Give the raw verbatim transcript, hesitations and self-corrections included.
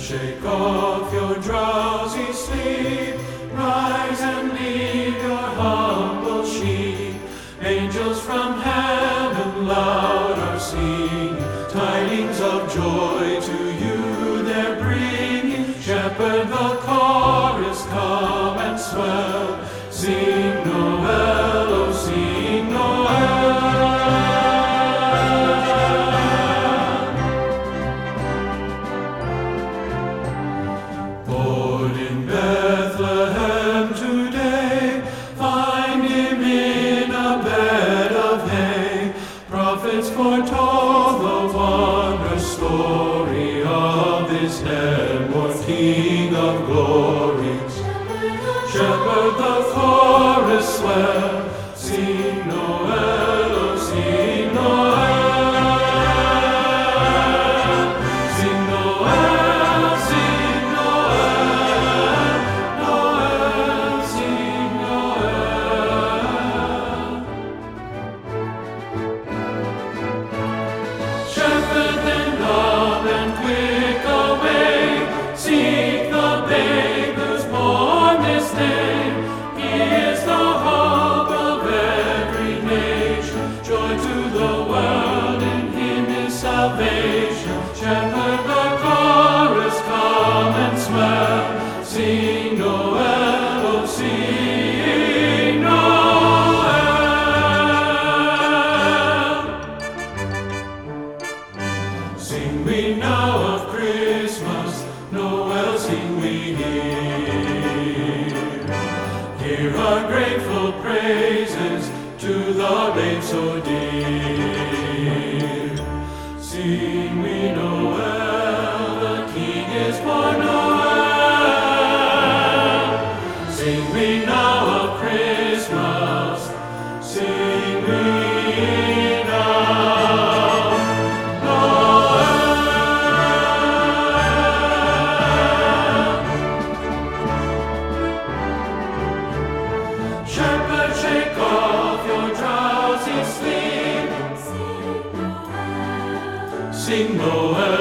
shake off your drowsy sleep. Rise and leave your humble sheep. Angels from heaven loud are singing, tidings of joy to you they're bringing. Shepherd, the chorus, come and swell. Sing Noel, oh sing Noel. Born in Bethlehem today, find him in a bed of hay. Prophets foretold the wondrous story of this heavenward King of glory. Shepherd, the chorus swell, sing Noel, oh sing Noel. Sing Noel, sing Noel, Noel, sing Noel. Shepherd, then love and quick away, seek the babe who's born this day. He is the hope of every nation, joy to the world, in him is salvation. Shepherd, the chorus, come and swell. Sing Noel, oh sing Noel. Sing we now of Christmas, Noel sing we here. Hear our grateful praises to the babe so dear. Sing we Noel, the King is born Noel. Sing we now of Christmas, sing we now Noel. Shepherd, shake off your drowsy sleep. Sing Noel.